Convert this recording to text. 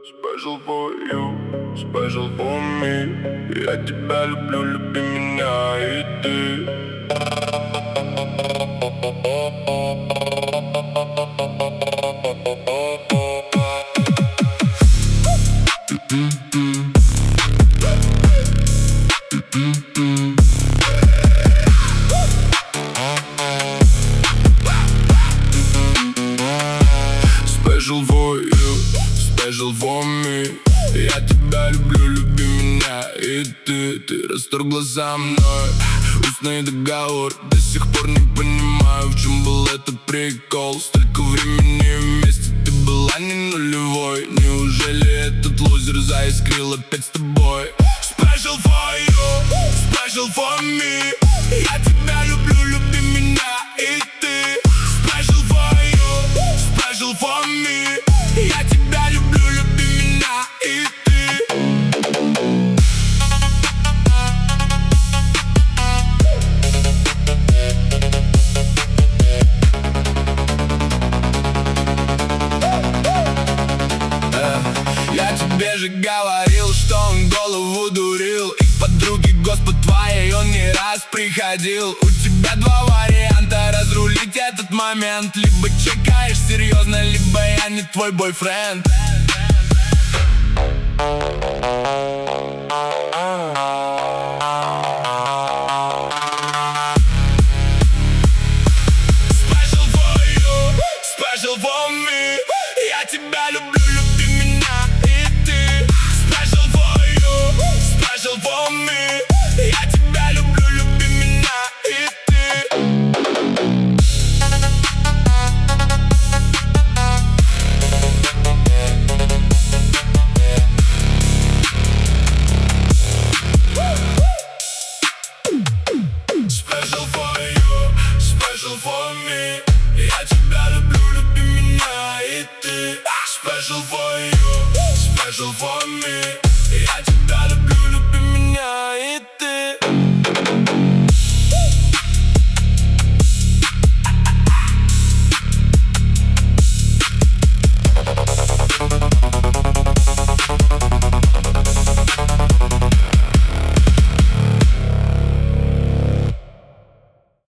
special for you, special for me. Я тебя люблю, люби меня и ты. Special for you, special for me. Я тебя люблю, люби меня и ты расторгла за мной устный договор. До сих пор не понимаю, в чем был этот прикол. Столько времени вместе, ты была не нулевой. Неужели этот лузер заискрил опять с тобой? Special for you, special for me. Я тебя люблю, люби меня и ты. Special for you, special for me. Я тебя люблю, люби меня и ты. Я тебе же говорил, что он голову дурил. И к подруге Господ твоей он не раз приходил. У тебя два варианта разрулить этот момент. Либо чекаешь серьезно, либо я не твой бойфренд. Special for you, special for me. Я тебя люблю, люби меня и ты. Special for you, special for me. Я тебя люблю, люби меня и ты. Special for you, special for me. Я тебя люблю, люби меня и ты. Special for you, special for